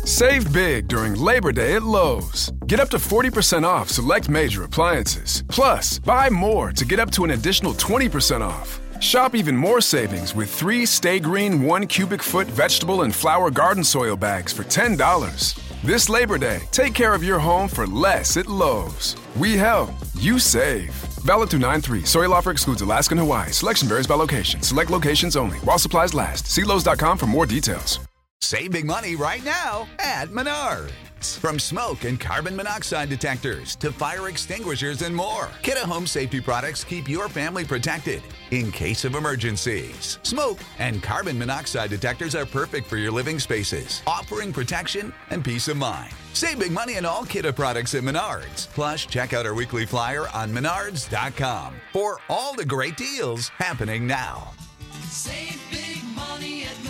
Save big during Labor Day at Lowe's. Get up to 40% off select major appliances. Plus, buy more to get up to an additional 20% off. Shop even more savings with 3 Stay Green 1 cubic foot vegetable and flower garden soil bags for $10. This Labor Day, take care of your home for less at Lowe's. We help, you save. Valid through 9/3. Soil offer excludes Alaska and Hawaii. Selection varies by location. Select locations only. While supplies last. See Lowe's.com for more details. Save big money right now at Menards. From smoke and carbon monoxide detectors to fire extinguishers and more, Kidde Home Safety products keep your family protected in case of emergencies. Smoke and carbon monoxide detectors are perfect for your living spaces, offering protection and peace of mind. Save big money on all Kidde products at Menards. Plus, check out our weekly flyer on menards.com for all the great deals happening now. Save big money at Menards.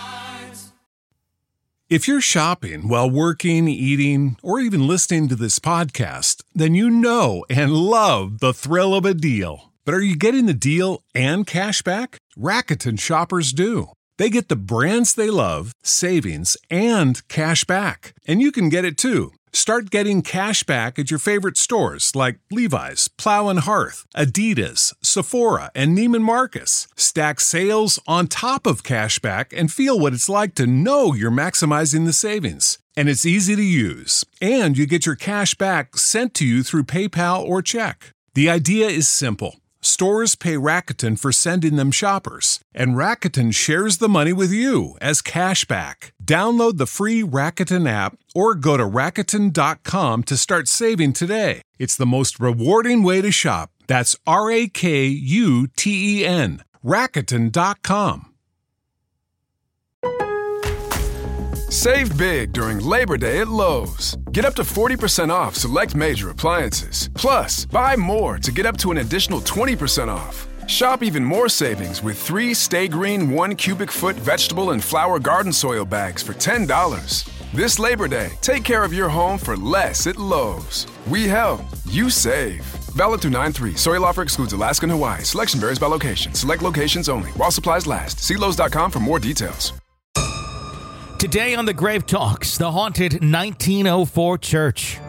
If you're shopping while working, eating, or even listening to this podcast, then you know and love the thrill of a deal. But are you getting the deal and cash back? Rakuten shoppers do. They get the brands they love, savings, and cash back. And you can get it too. Start getting cash back at your favorite stores like Levi's, Plow and Hearth, Adidas, Sephora, and Neiman Marcus. Stack sales on top of cash back and feel what it's like to know you're maximizing the savings. And it's easy to use. And you get your cash back sent to you through PayPal or check. The idea is simple. Stores pay Rakuten for sending them shoppers, and Rakuten shares the money with you as cash back. Download the free Rakuten app or go to Rakuten.com to start saving today. It's the most rewarding way to shop. That's Rakuten. Rakuten.com. Save big during Labor Day at Lowe's. Get up to 40% off select major appliances. Plus, buy more to get up to an additional 20% off. Shop even more savings with 3 Stay Green 1 cubic foot vegetable and flower garden soil bags for $10. This Labor Day, take care of your home for less at Lowe's. We help, you save. Valid through 9/3. Soil offer excludes Alaska and Hawaii. Selection varies by location. Select locations only. While supplies last. See Lowe's.com for more details. Today on the Grave Talks, the haunted 1904 church.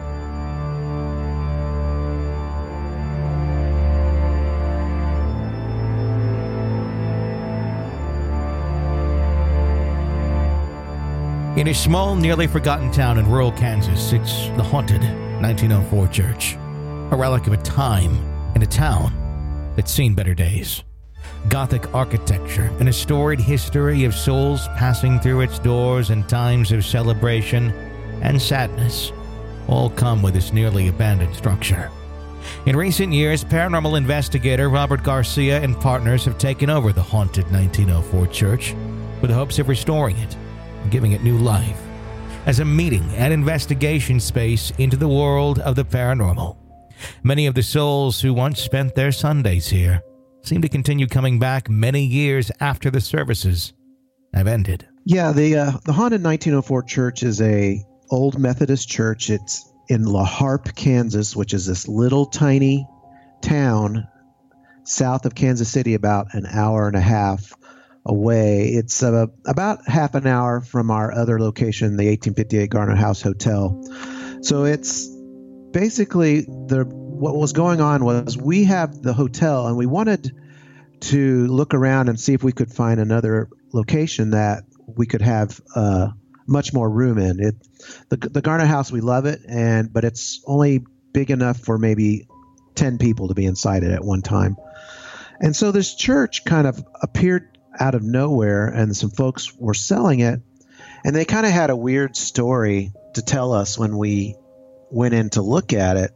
In a small, nearly forgotten town in rural Kansas, it's the haunted 1904 church. A relic of a time in a town that's seen better days. Gothic architecture and a storied history of souls passing through its doors in times of celebration and sadness all come with this nearly abandoned structure. In recent years, paranormal investigator Robert Garcia and partners have taken over the haunted 1904 church with the hopes of restoring it and giving it new life as a meeting and investigation space into the world of the paranormal. Many of the souls who once spent their Sundays here seem to continue coming back many years after the services have ended. Yeah, the haunted 1904 church is a old Methodist church. It's in La Harpe, Kansas, which is this little tiny town south of Kansas City, about an hour and a half away. It's about half an hour from our other location, the 1858 Garner House Hotel. So it's basically what was going on was we have the hotel and we wanted to look around and see if we could find another location that we could have much more room in. The Garner House, we love it, but it's only big enough for maybe 10 people to be inside it at one time. And so this church kind of appeared out of nowhere, and some folks were selling it, and they kind of had a weird story to tell us when we went in to look at it.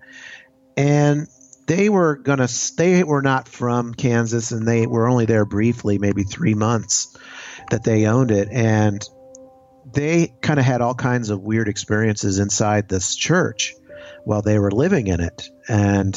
And they were not from Kansas, and they were only there briefly, maybe 3 months that they owned it. And they kind of had all kinds of weird experiences inside this church while they were living in it. And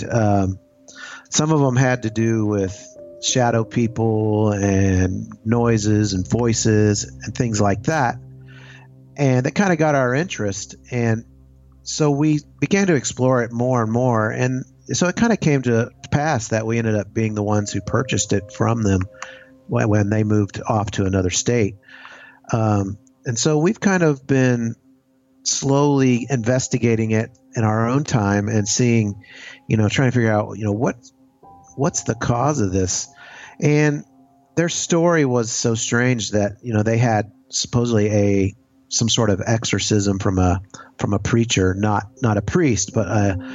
some of them had to do with shadow people and noises and voices and things like that. And that kind of got our interest. And so we began to explore it more and more. And so it kind of came to pass that we ended up being the ones who purchased it from them when they moved off to another state. And so we've kind of been slowly investigating it in our own time and seeing, trying to figure out, what's the cause of this. And their story was so strange that, they had supposedly some sort of exorcism from a preacher, not a priest, but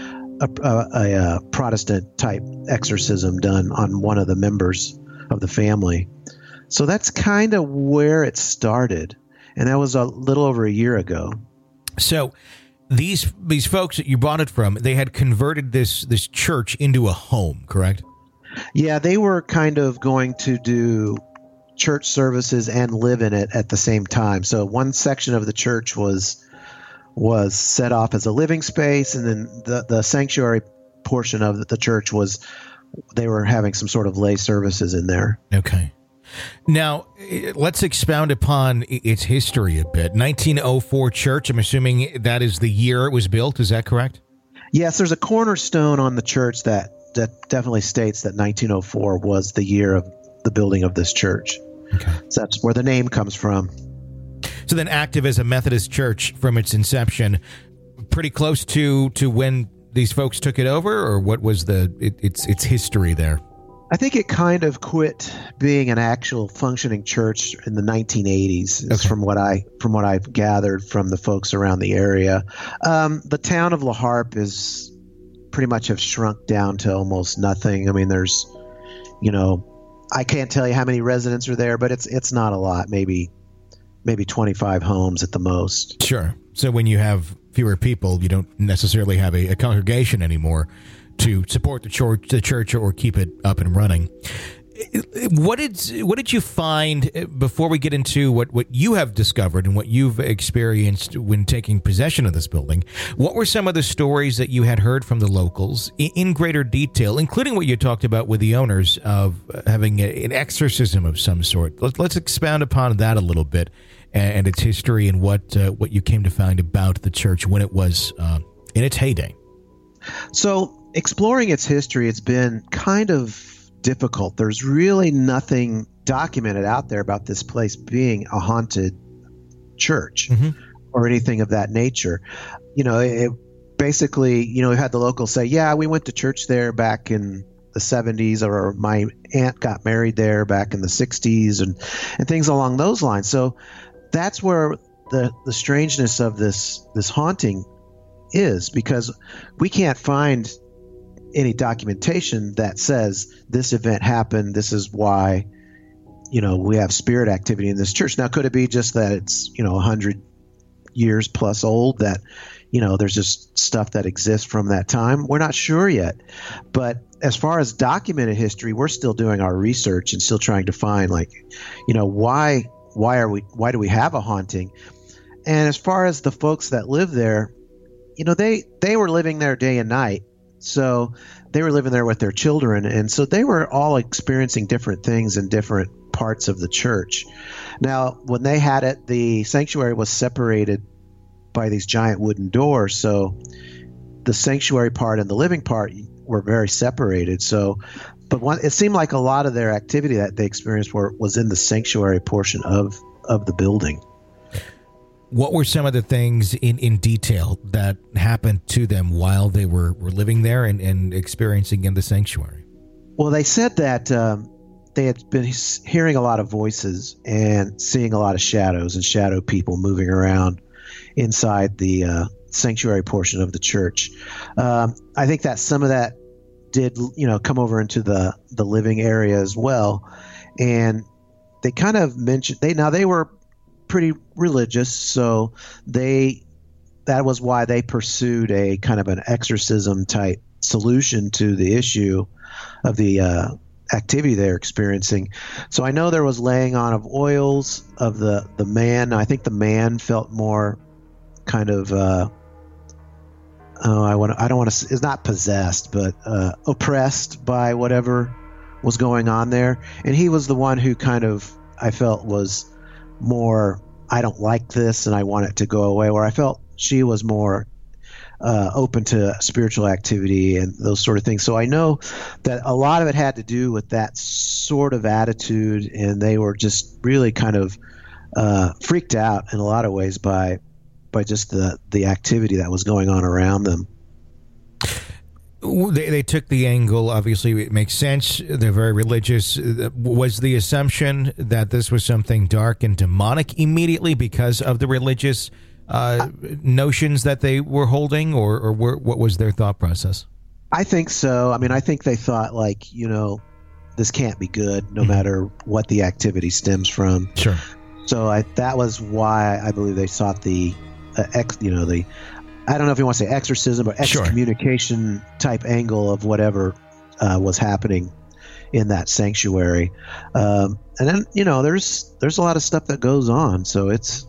a Protestant type exorcism done on one of the members of the family. So that's kind of where it started. And that was a little over a year ago. So these folks that you bought it from, they had converted this church into a home, correct? Yeah, they were kind of going to do church services and live in it at the same time. So one section of the church was set off as a living space, and then the sanctuary portion of the church they were having some sort of lay services in there. Okay. Now, let's expound upon its history a bit. 1904 church, I'm assuming that is the year it was built. Is that correct? Yes, there's a cornerstone on the church that definitely states that 1904 was the year of the building of this church. Okay. So that's where the name comes from. So then active as a Methodist church from its inception, pretty close to when these folks took it over, or what was its history there? I think it kind of quit being an actual functioning church in the 1980s, Okay. from what I've gathered from the folks around the area. The town of La Harpe is pretty much have shrunk down to almost nothing. I mean, there's, I can't tell you how many residents are there, but it's not a lot. Maybe 25 homes at the most. Sure. So when you have fewer people, you don't necessarily have a congregation anymore to support the church or keep it up and running. What did you find, before we get into what you have discovered and what you've experienced when taking possession of this building? What were some of the stories that you had heard from the locals in greater detail, including what you talked about with the owners of having an exorcism of some sort? Let's expound upon that a little bit and its history and what you came to find about the church when it was in its heyday. So exploring its history, it's been kind of difficult. There's really nothing documented out there about this place being a haunted church or anything of that nature. It basically, we had the locals say, yeah, we went to church there back in the 70s, or my aunt got married there back in the 60s and things along those lines. So that's where the strangeness of this haunting is, because we can't find any documentation that says this event happened, this is why, we have spirit activity in this church. Now, could it be just that it's, 100 years plus old, that, there's just stuff that exists from that time? We're not sure yet. But as far as documented history, we're still doing our research and still trying to find, why do we have a haunting? And as far as the folks that live there, they were living there day and night. So they were living there with their children. And so they were all experiencing different things in different parts of the church. Now, when they had it, the sanctuary was separated by these giant wooden doors. So the sanctuary part and the living part were very separated. But it seemed like a lot of their activity that they experienced was in the sanctuary portion of the building. What were some of the things in detail that happened to them while they were living there and experiencing in the sanctuary? Well, they said that they had been hearing a lot of voices and seeing a lot of shadows and shadow people moving around inside the sanctuary portion of the church. I think that some of that did, come over into the living area as well. And they kind of mentioned they were pretty religious, so that was why they pursued a kind of an exorcism type solution to the issue of the activity they're experiencing. So I know there was laying on of oils of the man. I think the man felt more kind of it's not possessed, but oppressed by whatever was going on there, and he was the one who kind of, I felt, was more, I don't like this and I want it to go away, where I felt she was more open to spiritual activity and those sort of things. So I know that a lot of it had to do with that sort of attitude, and they were just really kind of freaked out in a lot of ways by by just the activity that was going on around them. They took the angle, obviously it makes sense, they're very religious. Was the assumption that this was something dark and demonic immediately because of the religious notions that they were holding, or what was their thought process? I think so. I mean, I think they thought, like, this can't be good no matter what the activity stems from. Sure. So that was why I believe they sought the I don't know if you want to say exorcism or excommunication type angle of whatever was happening in that sanctuary. And then, there's a lot of stuff that goes on. So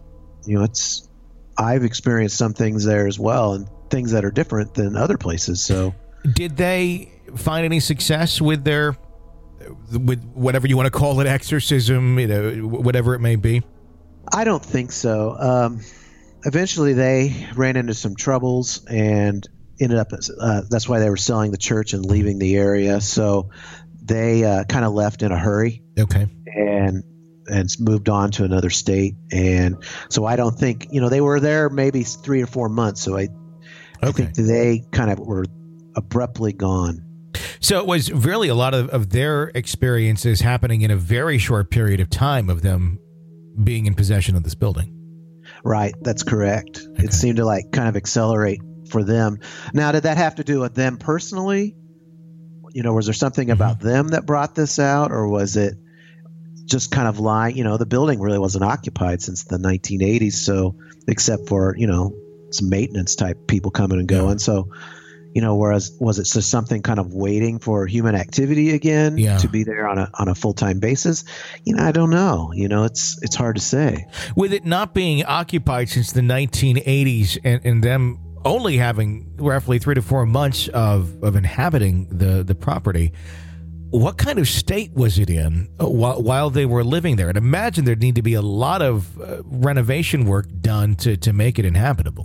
I've experienced some things there as well, and things that are different than other places. So did they find any success with with whatever you want to call it, exorcism, whatever it may be? I don't think so. Eventually, they ran into some troubles and ended up. That's why they were selling the church and leaving the area. So they kind of left in a hurry. Okay. And moved on to another state. And so I don't think they were there maybe 3 or 4 months. So I think they kind of were abruptly gone. So it was really a lot of their experiences happening in a very short period of time of them being in possession of this building. Right. That's correct. Okay. It seemed to kind of accelerate for them. Now, did that have to do with them personally? Was there something about them that brought this out, or was it just kind of lying? The building really wasn't occupied since the 1980s. So except for, some maintenance type people coming and going. Yeah. So, whereas was it just something kind of waiting for human activity again to be there on a full-time basis? I don't know. It's hard to say. With it not being occupied since the 1980s and them only having roughly 3 to 4 months of inhabiting the property, what kind of state was it in while they were living there? And imagine there'd need to be a lot of renovation work done to make it inhabitable.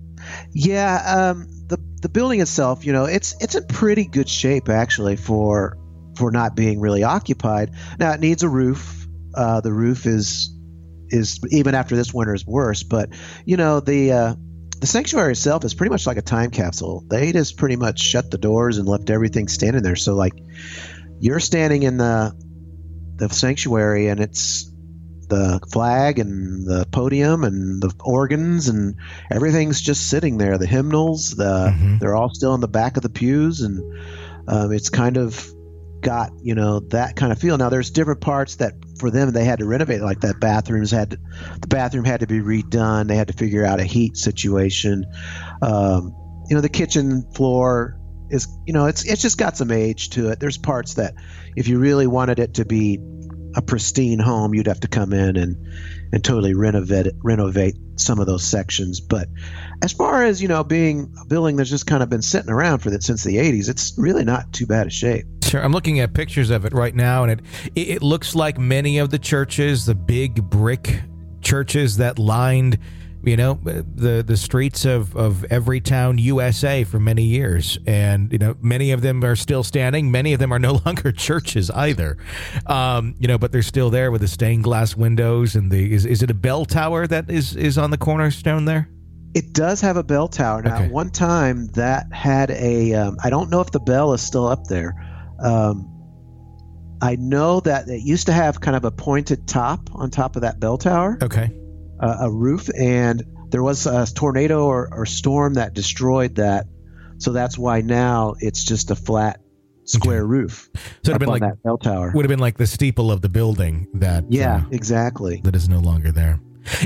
Yeah, the building itself, it's in pretty good shape actually for not being really occupied. Now it needs a roof. The roof is even after this winter is worse, but the sanctuary itself is pretty much like a time capsule. They just pretty much shut the doors and left everything standing there. So you're standing in the sanctuary, and it's the flag and the podium and the organs and everything's just sitting there. The hymnals, they're all still in the back of the pews, and it's kind of got that kind of feel. Now there's different parts that for them they had to renovate, like that the bathroom had to be redone. They had to figure out a heat situation. The kitchen floor is it's just got some age to it. There's parts that if you really wanted it to be a pristine home, you'd have to come in and totally renovate some of those sections. But as far as being a building that's just kind of been sitting around since the 80s, it's really not too bad a shape. Sure, I'm looking at pictures of it right now, and it looks like many of the churches, the big brick churches that lined the streets of Everytown, USA for many years. And, many of them are still standing. Many of them are no longer churches either. But they're still there with the stained glass windows. And is it a bell tower that is on the cornerstone there? It does have a bell tower. Now, At one time that had I don't know if the bell is still up there. I know that it used to have kind of a pointed top on top of that bell tower. Okay. A roof, and there was a tornado or storm that destroyed that, so that's why now it's just a flat square roof. So it'd been like that bell tower. Would have been like the steeple of the building that. Exactly. That is no longer there.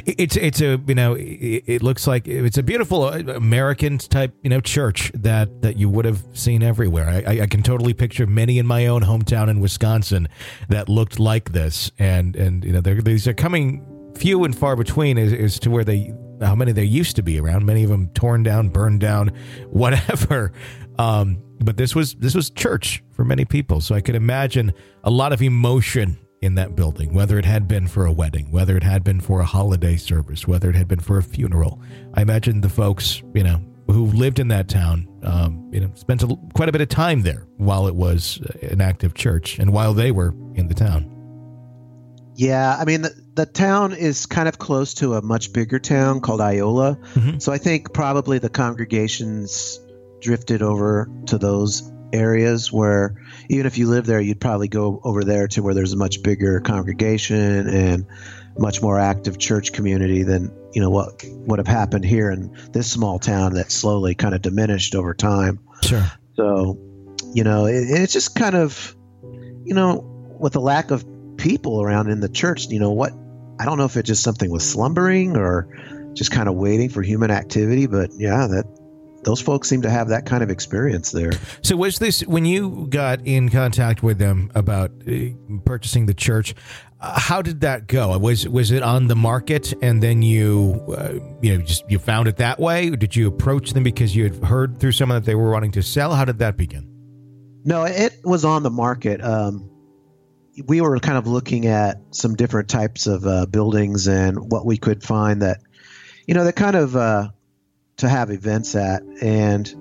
It looks like it's a beautiful American type church that you would have seen everywhere. I can totally picture many in my own hometown in Wisconsin that looked like this, and these are coming few and far between as to how many there used to be around. Many of them torn down, burned down, whatever. But this was church for many people. So I could imagine a lot of emotion in that building, whether it had been for a wedding, whether it had been for a holiday service, whether it had been for a funeral. I imagine the folks, who lived in that town, spent quite a bit of time there while it was an active church and while they were in the town. Yeah, I mean, the town is kind of close to a much bigger town called Iola. Mhm. So I think probably the congregations drifted over to those areas where even if you live there, you'd probably go over there to where there's a much bigger congregation and much more active church community than, what would have happened here in this small town that slowly kind of diminished over time. Sure. So, it's just kind of, with the lack of people around in the church, I don't know if it just something was slumbering or just kind of waiting for human activity, but yeah, those folks seem to have that kind of experience there. So was this, when you got in contact with them about purchasing the church, how did that go? Was it on the market and then you found it that way? Or did you approach them because you had heard through someone that they were wanting to sell? How did that begin? No, it was on the market. We were kind of looking at some different types of buildings and what we could find that, that kind of to have events at. And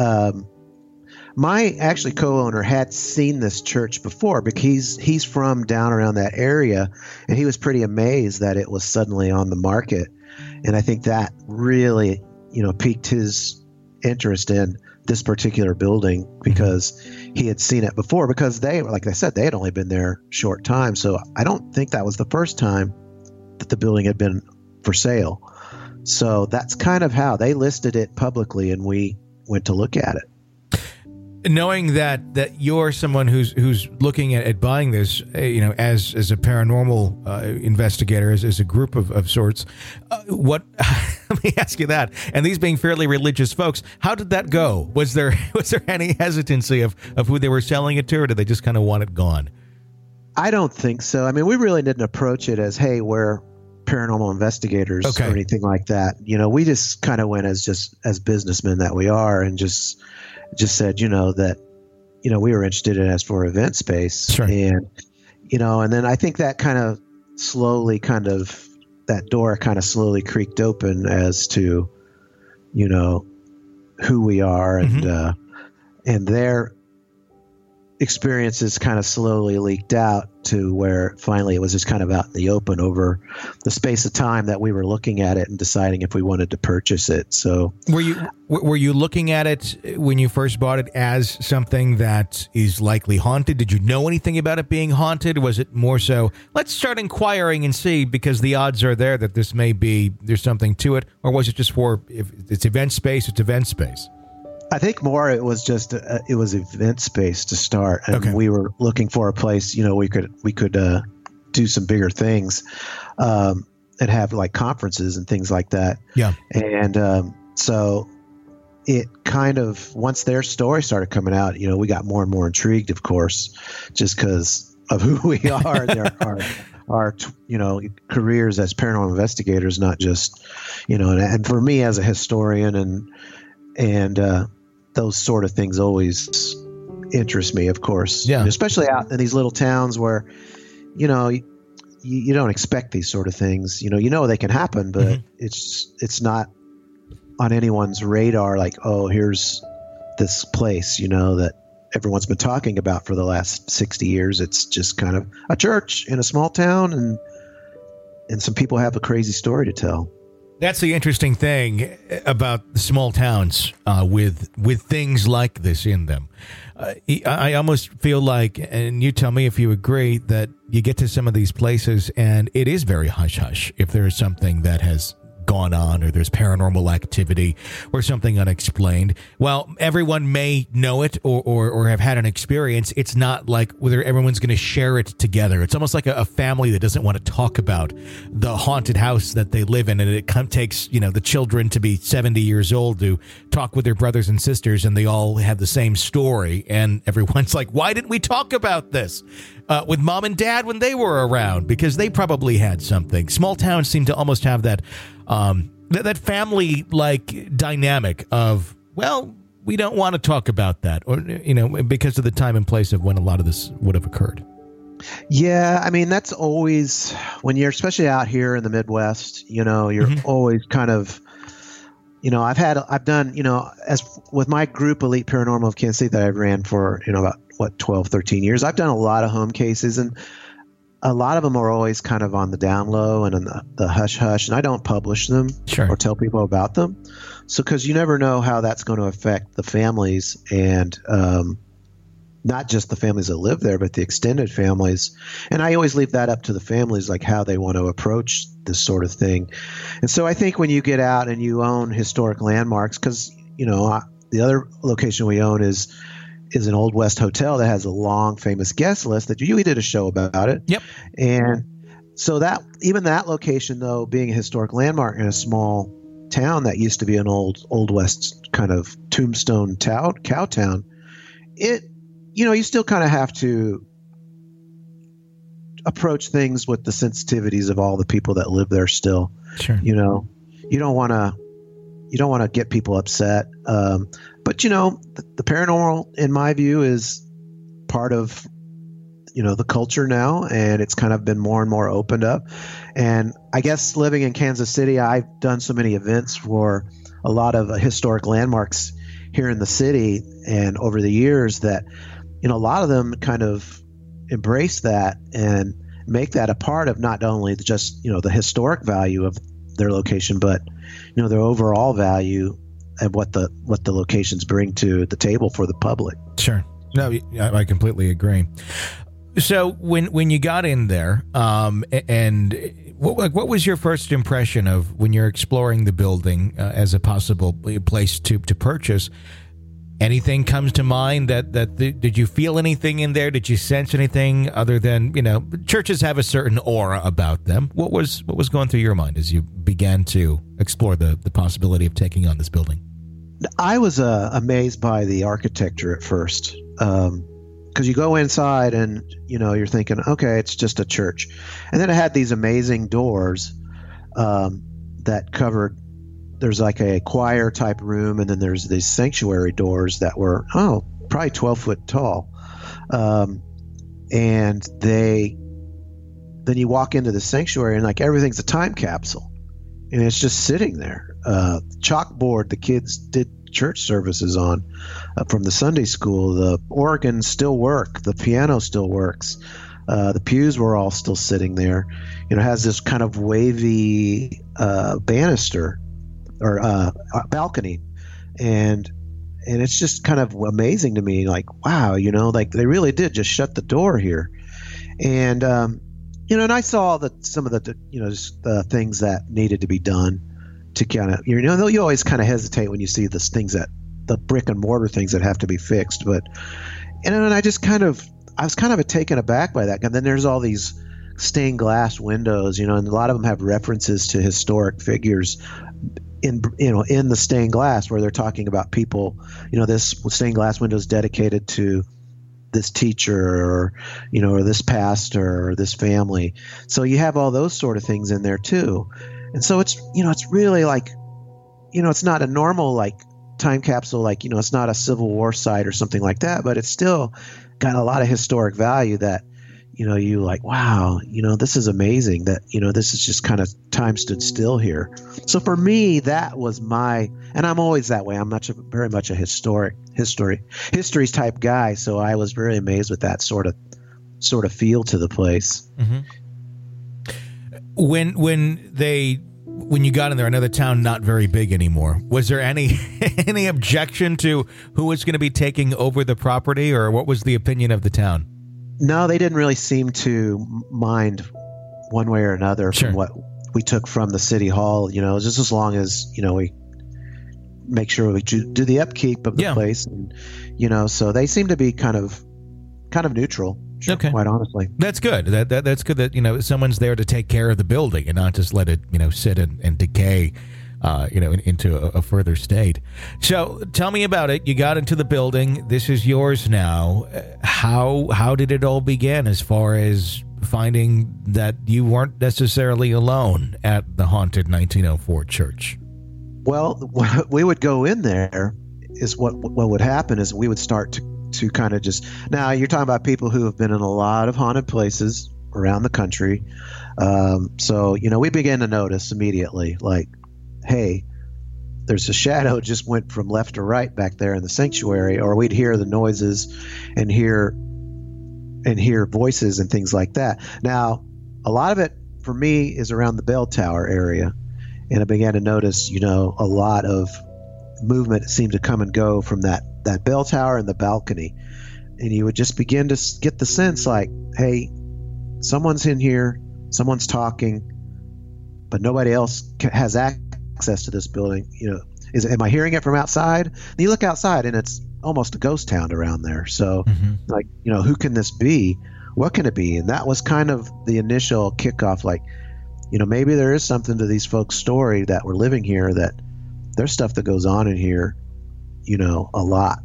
my actually co-owner had seen this church before because he's from down around that area, and he was pretty amazed that it was suddenly on the market. And I think that really, piqued his interest in this particular building because he had seen it before, because like I said, they had only been there a short time. So I don't think that was the first time that the building had been for sale. So that's kind of how they listed it publicly, and we went to look at it. Knowing that you're someone who's looking at buying this, as a paranormal investigator, as a group of sorts, what? Let me ask you that. And these being fairly religious folks, how did that go? Was there any hesitancy of who they were selling it to, or did they just kind of want it gone? I don't think so. I mean, we really didn't approach it as, hey, we're paranormal investigators or anything like that. We just kind of went as businessmen that we are, and just said, that, we were interested in it as for event space. Sure. And, and then I think that kind of slowly that door kind of slowly creaked open as to, who we are, and their experiences kind of slowly leaked out to where finally it was just kind of out in the open over the space of time that we were looking at it and deciding if we wanted to purchase it. So were you looking at it when you first bought it as something that is likely haunted? Did you know anything about it being haunted? Was it more so, let's start inquiring and see, because the odds are there that there's something to it? Or was it just for, if it's event space, it's event space? I think more it was just it was event space to start, and we were looking for a place we could do some bigger things, and have like conferences and things like that. Yeah, and so it kind of, once their story started coming out, we got more and more intrigued, of course, just because of who we are. Our careers as paranormal investigators, not just and for me as a historian and those sort of things always interest me, of course. Yeah. And especially out in these little towns where, you don't expect these sort of things. They can happen, but it's not on anyone's radar. Like, oh, here's this place, that everyone's been talking about for the last 60 years. It's just kind of a church in a small town, and some people have a crazy story to tell. That's the interesting thing about the small towns with things like this in them. I almost feel like, and you tell me if you agree, that you get to some of these places and it is very hush-hush if there is something that has gone on, or there's paranormal activity or something unexplained. Well, everyone may know it or have had an experience. It's not like whether everyone's going to share it together. It's almost like a family that doesn't want to talk about the haunted house that they live in, and it takes the children to be 70 years old to talk with their brothers and sisters, and they all have the same story, and everyone's like, why didn't we talk about this with mom and dad when they were around? Because they probably had something. Small towns seem to almost have that that family-like dynamic of, well, we don't want to talk about that, or because of the time and place of when a lot of this would have occurred. Yeah, I mean, that's always, when you're especially out here in the Midwest, you're always kind of, I've done, as with my group, Elite Paranormal of Kansas City, that I've ran for, about 12, 13 years, I've done a lot of home cases, and a lot of them are always kind of on the down low and on the hush hush, and I don't publish them or tell people about them. So, because you never know how that's going to affect the families, and not just the families that live there, but the extended families. And I always leave that up to the families, like how they want to approach this sort of thing. And so I think when you get out and you own historic landmarks, because, the other location we own is an Old West hotel that has a long famous guest list that we did a show about it. Yep. And so that even that location, though, being a historic landmark in a small town that used to be an old West kind of tombstone cow town, you still kind of have to approach things with the sensitivities of all the people that live there still. Sure. You don't want to get people upset. But the paranormal, in my view, is part of the culture now, and it's kind of been more and more opened up. And I guess living in Kansas City, I've done so many events for a lot of historic landmarks here in the city, and over the years that a lot of them kind of embrace that and make that a part of not only just the historic value of their location, but their overall value and what the locations bring to the table for the public. Sure. No, I completely agree. So when you got in there, and what was your first impression of when you're exploring the building as a possible place to purchase? Anything comes to mind did you feel anything in there? Did you sense anything other than, churches have a certain aura about them? What was going through your mind as you began to explore the possibility of taking on this building? I was amazed by the architecture at first. Because you go inside and, you're thinking, okay, it's just a church. And then it had these amazing doors that covered. There's like a choir type room, and then there's these sanctuary doors that were probably 12 foot tall, and then you walk into the sanctuary and like everything's a time capsule, and it's just sitting there. Chalkboard the kids did church services on from the Sunday school. The organs still work, the piano still works, the pews were all still sitting there. It has this kind of wavy banister or balcony, and it's just kind of amazing to me, like, wow, like they really did just shut the door here. And and I saw some of the things that needed to be done to kind of, you always kind of hesitate when you see the things that the brick and mortar things that have to be fixed, but and I was kind of taken aback by that. And then there's all these stained glass windows, and a lot of them have references to historic figures in the stained glass, where they're talking about people, this stained glass window is dedicated to this teacher or this pastor or this family. So you have all those sort of things in there too. And so it's, it's really like, it's not a normal like time capsule, like, it's not a Civil War site or something like that, but it's still got a lot of historic value that, you like, wow, this is amazing that, this is just kind of time stood still here. So for me, that was and I'm always that way. I'm very much a history type guy. So I was very amazed with that sort of feel to the place. Mm-hmm. When you got in there, another town not very big anymore, was there any objection to who was going to be taking over the property, or what was the opinion of the town? No, they didn't really seem to mind one way or another from what we took from the city hall, just as long as, we make sure we do the upkeep of the place. And, so they seem to be kind of neutral. Okay. Quite honestly. That's good. That's good that, someone's there to take care of the building and not just let it, sit and decay, into a further state. So tell me about it. You got into the building. This is yours now. How did it all begin as far as finding that you weren't necessarily alone at the haunted 1904 church? Well, we would go in there is what would happen is we would start to kind of just, now you're talking about people who have been in a lot of haunted places around the country. So, we began to notice immediately, like, hey, there's a shadow just went from left to right back there in the sanctuary, or we'd hear the noises and hear and hear voices and things like that. Now, a lot of it for me is around the bell tower area, and I began to notice, a lot of movement seemed to come and go from that bell tower and the balcony, and you would just begin to get the sense like, hey, someone's in here, someone's talking, but nobody else has access to this building. Am I hearing it from outside? And you look outside, and it's almost a ghost town around there. So, who can this be? What can it be? And that was kind of the initial kickoff. Like, maybe there is something to these folks' story that we're living here, that there's stuff that goes on in here, a lot.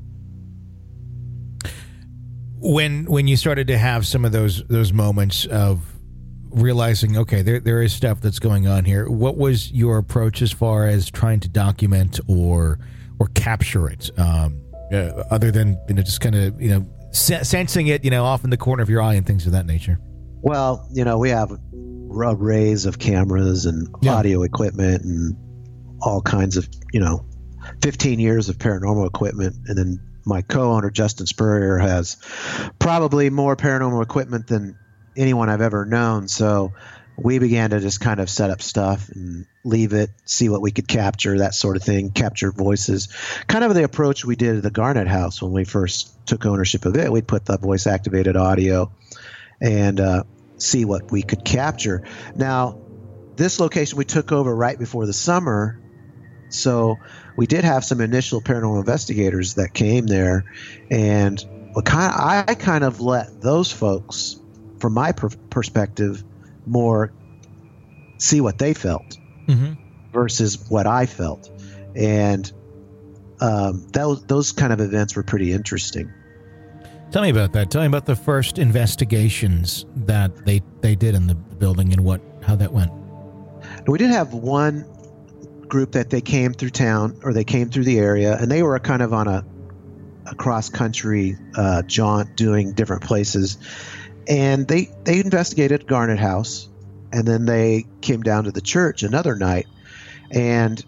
When you started to have some of those moments of realizing, okay, there is stuff that's going on here, what was your approach as far as trying to document or capture it, other than just kind of sensing it off in the corner of your eye and things of that nature? Well, we have arrays of cameras and audio equipment and all kinds of 15 years of paranormal equipment, and then my co-owner Justin Spurrier has probably more paranormal equipment than anyone I've ever known. So we began to just kind of set up stuff and leave it, see what we could capture, that sort of thing, capture voices. Kind of the approach we did at the Garnet House when we first took ownership of it. We'd put the voice-activated audio and see what we could capture. Now, this location we took over right before the summer, so we did have some initial paranormal investigators that came there, and I kind of let those folks, from my perspective, more see what they felt versus what I felt. And those kind of events were pretty interesting. Tell me about that. Tell me about the first investigations that they did in the building and how that went. We did have one group that they came through town, or they came through the area, and they were kind of on a cross-country jaunt, doing different places. And they investigated Garnet House, and then they came down to the church another night, and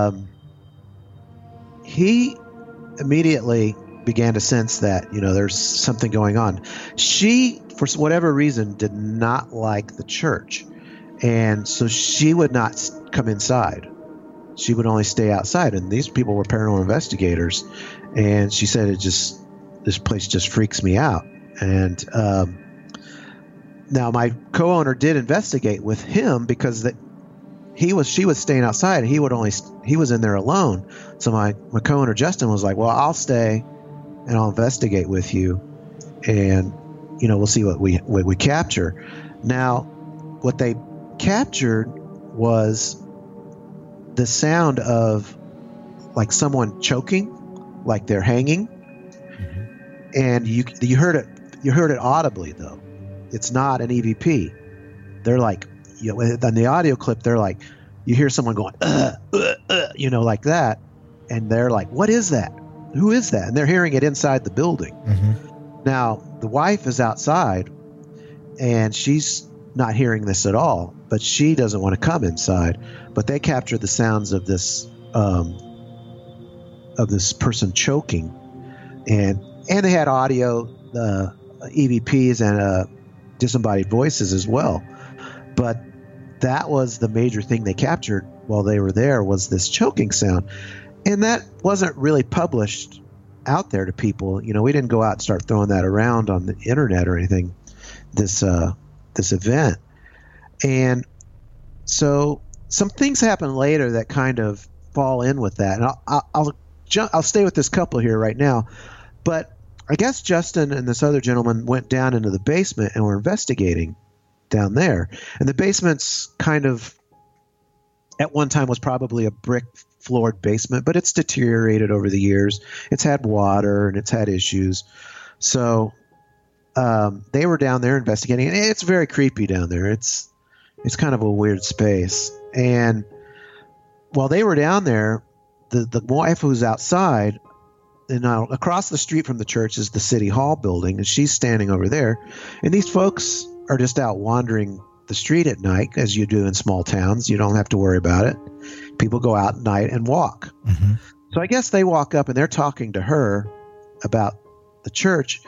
he immediately began to sense that, there's something going on. She, for whatever reason, did not like the church, and so she would not come inside. She would only stay outside, and these people were paranormal investigators, and she said, this place just freaks me out. And now my co-owner did investigate with him, because she was staying outside, and he was in there alone. So my co-owner Justin was like, well, I'll stay and I'll investigate with you, and we'll see what we capture. Now, what they captured was the sound of like someone choking, like they're hanging, and you heard it audibly though. It's not an EVP. They're like, on the audio clip, they're like, you hear someone going, like that, and they're like, what is that? Who is that? And they're hearing it inside the building. Now, the wife is outside, and she's not hearing this at all, but she doesn't want to come inside. But they captured the sounds of this person choking, and they had audio, EVPs, and disembodied voices as well. But that was the major thing they captured while they were there, was this choking sound. And that wasn't really published out there to people. We didn't go out and start throwing that around on the internet or anything, this event. And so some things happen later that kind of fall in with that. And I'll stay with this couple here right now. But I guess Justin and this other gentleman went down into the basement and were investigating down there. And the basement's kind of, at one time, was probably a brick floored basement, but it's deteriorated over the years. It's had water and it's had issues. So they were down there investigating, and it's very creepy down there. It's kind of a weird space. And while they were down there, the wife who's outside, and across the street from the church is the City Hall building, and she's standing over there. And these folks are just out wandering the street at night, as you do in small towns. You don't have to worry about it. People go out at night and walk. So I guess they walk up, and they're talking to her about the church.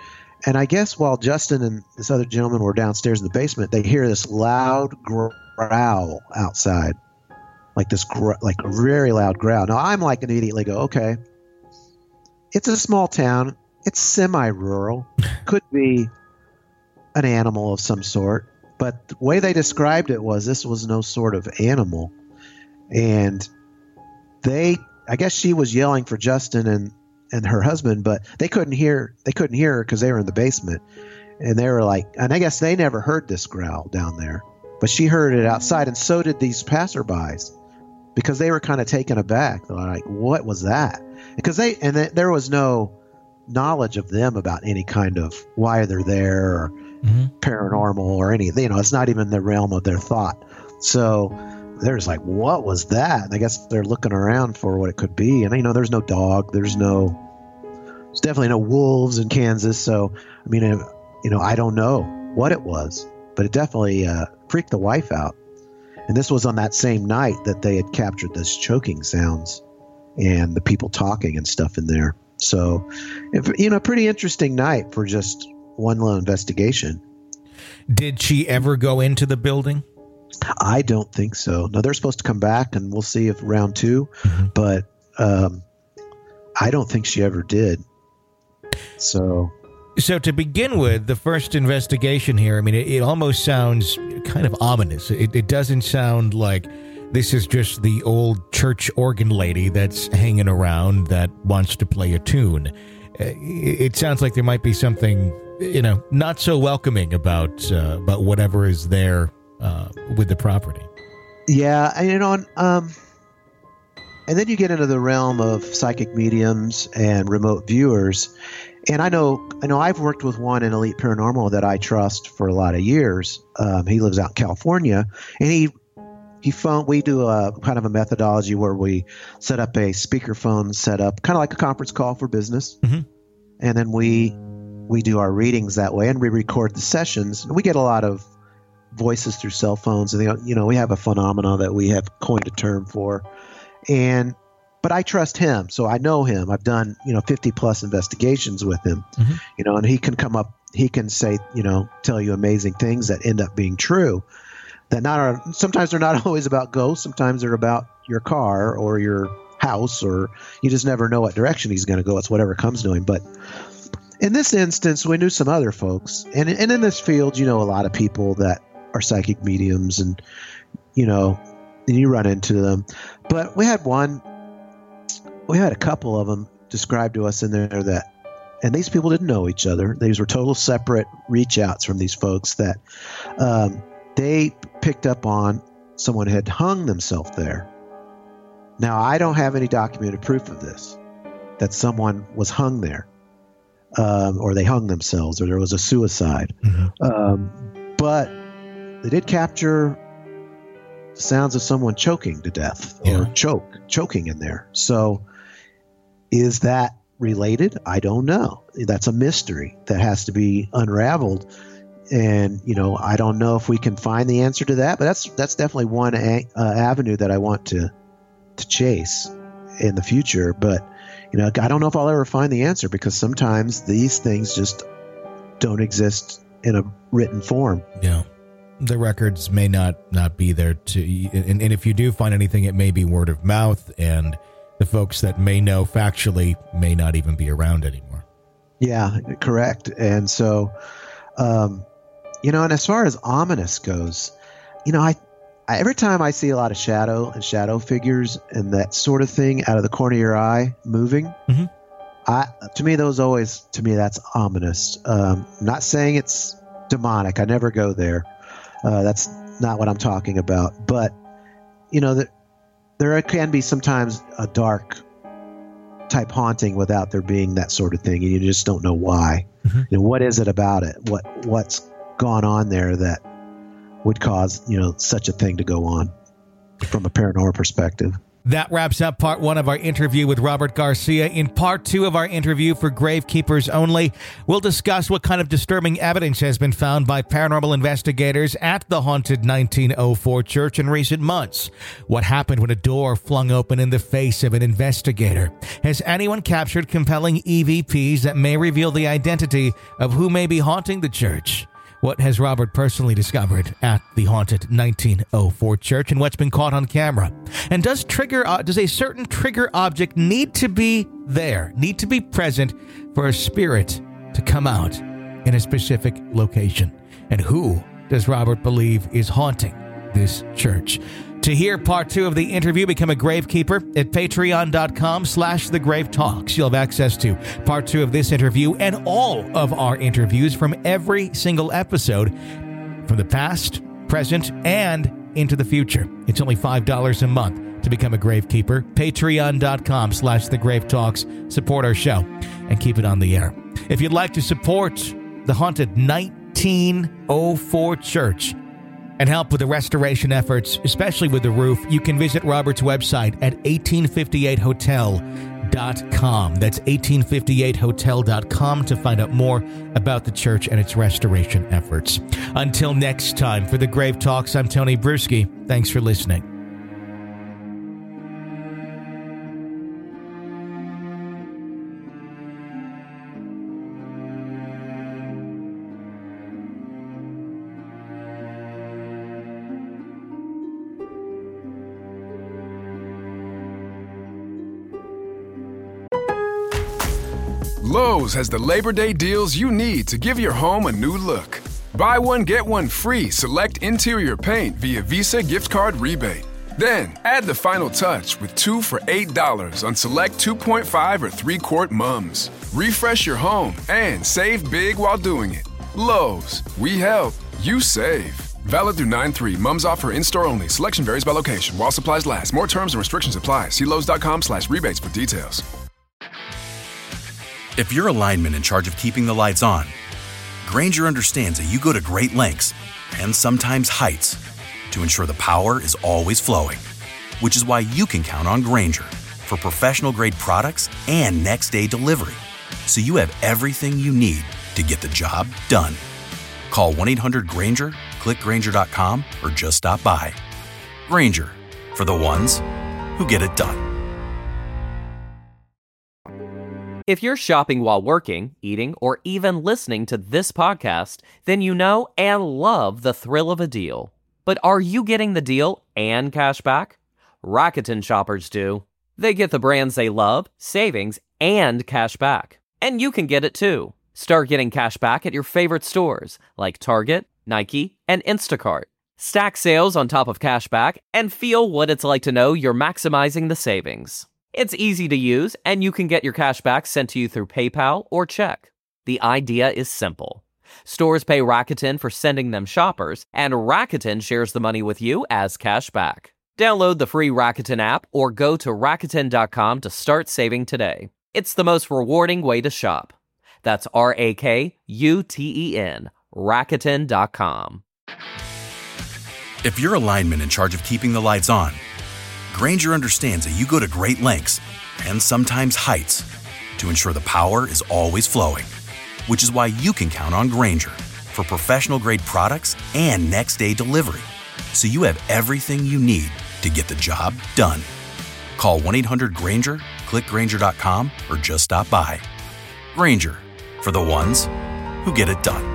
And I guess while Justin and this other gentleman were downstairs in the basement, they hear this loud growl outside, like like a very loud growl. Now I'm like immediately go, okay, it's a small town, it's semi-rural, could be an animal of some sort. But the way they described it was this was no sort of animal, and I guess she was yelling for Justin and her husband, but they couldn't hear her because they were in the basement, and they were like, and I guess they never heard this growl down there, but she heard it outside, and so did these passerbys, because they were kind of taken aback. They're like, what was that? Because there was no knowledge of them about any kind of why they're there or paranormal or anything. It's not even the realm of their thought. So they're just like, what was that? And I guess they're looking around for what it could be. And, there's no dog. There's definitely no wolves in Kansas. So, I mean, I don't know what it was, but it definitely freaked the wife out. And this was on that same night that they had captured those choking sounds and the people talking and stuff in there. So, pretty interesting night for just one little investigation. Did she ever go into the building? I don't think so. No, they're supposed to come back, and we'll see if round 2. But I don't think she ever did. So to begin with, the first investigation here, I mean, it almost sounds kind of ominous. It doesn't sound like this is just the old church organ lady that's hanging around that wants to play a tune. It sounds like there might be something, not so welcoming about whatever is there with the property. Yeah, and then you get into the realm of psychic mediums and remote viewers. And I know I've worked with one in Elite Paranormal that I trust for a lot of years. He lives out in California, and we do a kind of a methodology where we set up a speakerphone setup, kind of like a conference call for business. And then we do our readings that way, and we record the sessions. And we get a lot of voices through cell phones, and we have a phenomena that we have coined a term for. But I trust him, so I know him. I've done 50 plus investigations with him, and he can say, tell you amazing things that end up being true. Sometimes they're not always about ghosts. Sometimes they're about your car or your house, or you just never know what direction he's going to go. It's whatever comes to him. But in this instance, we knew some other folks, and in this field, a lot of people that are psychic mediums, and you run into them. But we had a couple of them described to us in there and these people didn't know each other. These were total separate reach outs from these folks that they picked up on someone had hung themselves there. Now, I don't have any documented proof of this, that someone was hung there, or they hung themselves, or there was a suicide. But they did capture sounds of someone choking to death, or choking in there. So is that related? I don't know. That's a mystery that has to be unraveled. And, I don't know if we can find the answer to that, but that's definitely one avenue that I want to chase in the future. But, I don't know if I'll ever find the answer, because sometimes these things just don't exist in a written form. Yeah. The records may not be there and if you do find anything, it may be word of mouth, and the folks that may know factually may not even be around anymore. Yeah, correct. And so, and as far as ominous goes, I every time I see a lot of shadow figures and that sort of thing out of the corner of your eye moving, to me, that's ominous. Not saying it's demonic. I never go there. That's not what I'm talking about. But, there can be sometimes a dark type haunting without there being that sort of thing, and you just don't know why. What is it about it? What's gone on there that would cause, such a thing to go on from a paranormal perspective? That wraps up part 1 of our interview with Robert Garcia. In part 2 of our interview for Gravekeepers Only, we'll discuss what kind of disturbing evidence has been found by paranormal investigators at the haunted 1904 church in recent months. What happened when a door flung open in the face of an investigator? Has anyone captured compelling EVPs that may reveal the identity of who may be haunting the church? What has Robert personally discovered at the haunted 1904 church, and what's been caught on camera? And does a certain trigger object need to be present for a spirit to come out in a specific location? And who does Robert believe is haunting this church? To hear part 2 of the interview, become a Gravekeeper at patreon.com/thegravetalks. You'll have access to part 2 of this interview and all of our interviews from every single episode from the past, present, and into the future. It's only $5 a month to become a Gravekeeper. Patreon.com/thegravetalks. Support our show and keep it on the air. If you'd like to support the haunted 1904 church and help with the restoration efforts, especially with the roof, you can visit Robert's website at 1858hotel.com. That's 1858hotel.com to find out more about the church and its restoration efforts. Until next time, for the Grave Talks, I'm Tony Bruschi. Thanks for listening. Lowe's has the Labor Day deals you need to give your home a new look. Buy one, get one free select interior paint via Visa gift card rebate. Then, add the final touch with 2 for $8 on select 2.5 or 3-quart mums. Refresh your home and save big while doing it. Lowe's, we help, you save. Valid through 9/3. Mums offer in-store only. Selection varies by location. While supplies last. More terms and restrictions apply. See Lowes.com/rebates for details. If you're a lineman in charge of keeping the lights on, Grainger understands that you go to great lengths, and sometimes heights, to ensure the power is always flowing. Which is why you can count on Grainger for professional-grade products and next-day delivery, so you have everything you need to get the job done. Call 1-800-GRAINGER, click Grainger.com, or just stop by. Grainger, for the ones who get it done. If you're shopping while working, eating, or even listening to this podcast, then you know and love the thrill of a deal. But are you getting the deal and cash back? Rakuten shoppers do. They get the brands they love, savings, and cash back. And you can get it too. Start getting cash back at your favorite stores like Target, Nike, and Instacart. Stack sales on top of cash back and feel what it's like to know you're maximizing the savings. It's easy to use, and you can get your cash back sent to you through PayPal or check. The idea is simple. Stores pay Rakuten for sending them shoppers, and Rakuten shares the money with you as cash back. Download the free Rakuten app or go to Rakuten.com to start saving today. It's the most rewarding way to shop. That's RAKUTEN, Rakuten.com. If you're a lineman in charge of keeping the lights on, Grainger understands that you go to great lengths, and sometimes heights, to ensure the power is always flowing. Which is why you can count on Grainger for professional-grade products and next-day delivery, so you have everything you need to get the job done. Call 1-800-GRAINGER, click Grainger.com, or just stop by. Grainger, for the ones who get it done.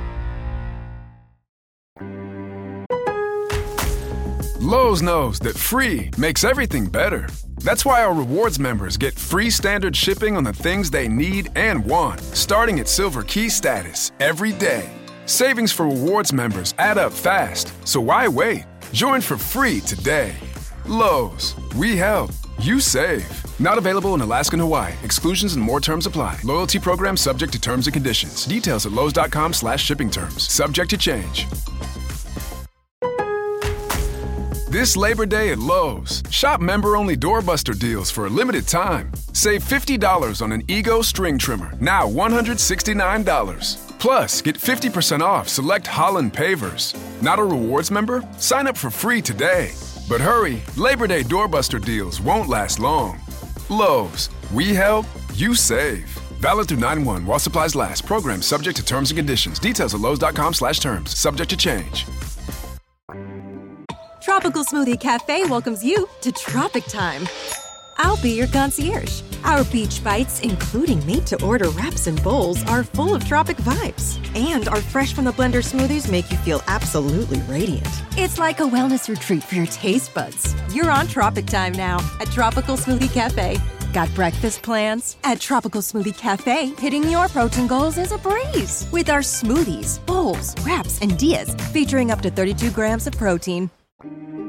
Lowe's knows that free makes everything better. That's why our rewards members get free standard shipping on the things they need and want, starting at Silver Key status every day. Savings for rewards members add up fast, so why wait? Join for free today. Lowe's, we help, you save. Not available in Alaska and Hawaii. Exclusions and more terms apply. Loyalty program subject to terms and conditions. Details at Lowes.com/shipping terms. Subject to change. This Labor Day at Lowe's, shop member-only doorbuster deals for a limited time. Save $50 on an Ego string trimmer, now $169. Plus, get 50% off select Holland pavers. Not a rewards member? Sign up for free today. But hurry, Labor Day doorbuster deals won't last long. Lowe's, we help, you save. Valid through 9/1 while supplies last. Program subject to terms and conditions. Details at Lowes.com/terms. Subject to change. Tropical Smoothie Cafe welcomes you to Tropic Time. I'll be your concierge. Our beach bites, including made-to-order wraps and bowls, are full of tropic vibes. And our fresh-from-the-blender smoothies make you feel absolutely radiant. It's like a wellness retreat for your taste buds. You're on Tropic Time now at Tropical Smoothie Cafe. Got breakfast plans? At Tropical Smoothie Cafe, hitting your protein goals is a breeze. With our smoothies, bowls, wraps, and dias featuring up to 32 grams of protein.